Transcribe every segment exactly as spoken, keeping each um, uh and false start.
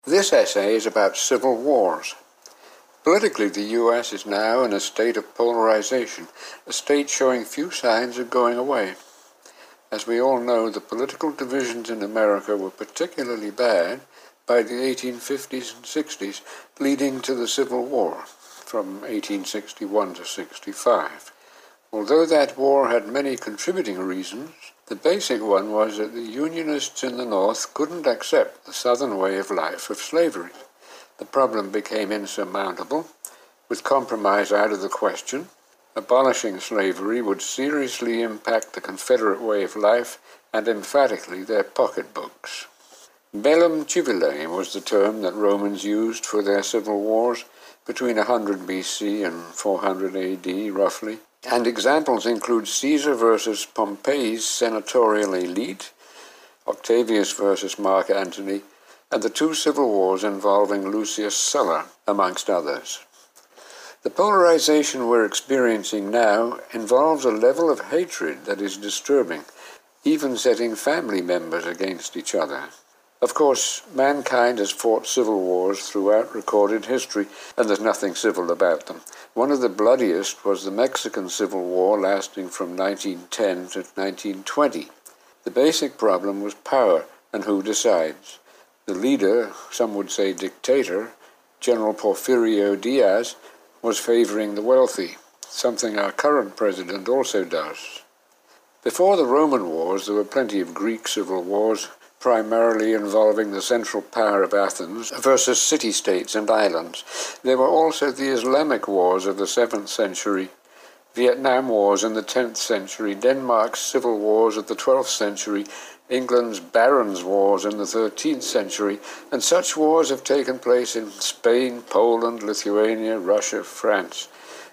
This essay is about civil wars. Politically, the U S is now in a state of polarization, a state showing few signs of going away. As we all know, the political divisions in America were particularly bad by the eighteen fifties and sixties, leading to the Civil War from eighteen sixty-one to sixty-five. Although that war had many contributing reasons, the basic one was that the Unionists in the North couldn't accept the Southern way of life of slavery. The problem became insurmountable. With compromise out of the question, abolishing slavery would seriously impact the Confederate way of life and emphatically their pocketbooks. Bellum civile was the term that Romans used for their civil wars between one hundred B C and four hundred A D, roughly. And examples include Caesar versus Pompey's senatorial elite, Octavius versus Mark Antony, and the two civil wars involving Lucius Sulla, amongst others. The polarization we're experiencing now involves a level of hatred that is disturbing, even setting family members against each other. Of course, mankind has fought civil wars throughout recorded history, and there's nothing civil about them. One of the bloodiest was the Mexican Civil War, lasting from nineteen ten to nineteen twenty. The basic problem was power and who decides. The leader, some would say dictator, General Porfirio Diaz, was favoring the wealthy, something our current president also does. Before the Roman wars, there were plenty of Greek civil wars, primarily involving the central power of Athens versus city-states and islands. There were also the Islamic wars of the seventh century, Vietnam wars in the tenth century, Denmark's civil wars of the twelfth century, England's Barons' Wars in the thirteenth century, and such wars have taken place in Spain, Poland, Lithuania, Russia, France.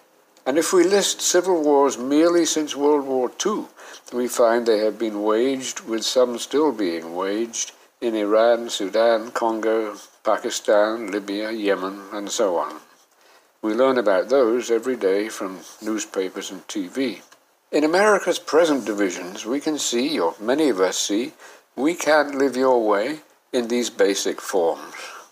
And if we list civil wars merely since World War Two, we find they have been waged, with some still being waged, in Iran, Sudan, Congo, Pakistan, Libya, Yemen, and so on. We learn about those every day from newspapers and T V. In America's present divisions, we can see, or many of us see, we can't live your way in these basic forms.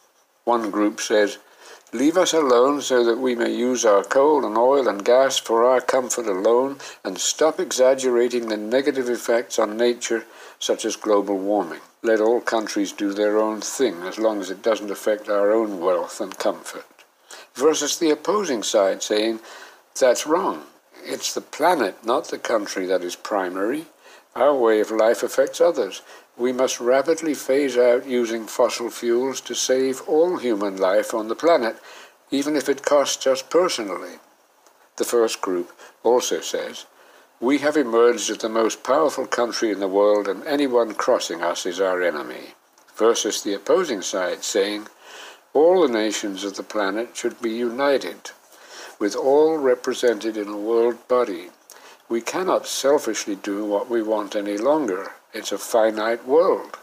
One group says, leave us alone so that we may use our coal and oil and gas for our comfort alone, and stop exaggerating the negative effects on nature, such as global warming. Let all countries do their own thing, as long as it doesn't affect our own wealth and comfort. Versus the opposing side saying, that's wrong. It's the planet, not the country, that is primary. Our way of life affects others. We must rapidly phase out using fossil fuels to save all human life on the planet, even if it costs us personally. The first group also says, we have emerged as the most powerful country in the world, and anyone crossing us is our enemy. Versus the opposing side saying, all the nations of the planet should be united, with all represented in a world body. We cannot selfishly do what we want any longer. It's a finite world.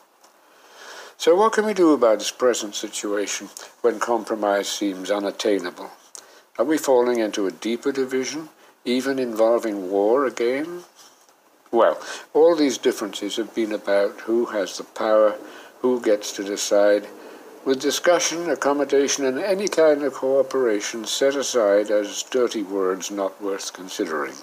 So what can we do about this present situation when compromise seems unattainable? Are we falling into a deeper division, even involving war again? Well, all these differences have been about who has the power, who gets to decide, with discussion, accommodation, and any kind of cooperation set aside as dirty words not worth considering.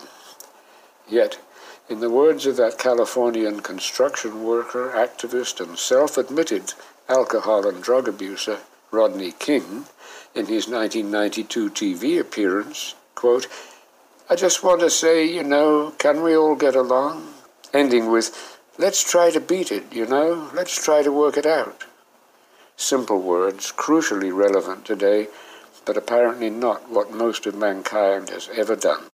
Yet, in the words of that Californian construction worker, activist, and self-admitted alcohol and drug abuser, Rodney King, in his nineteen ninety-two T V appearance, quote, I just want to say, you know, can we all get along? Ending with, let's try to beat it, you know, let's try to work it out. Simple words, crucially relevant today, but apparently not what most of mankind has ever done.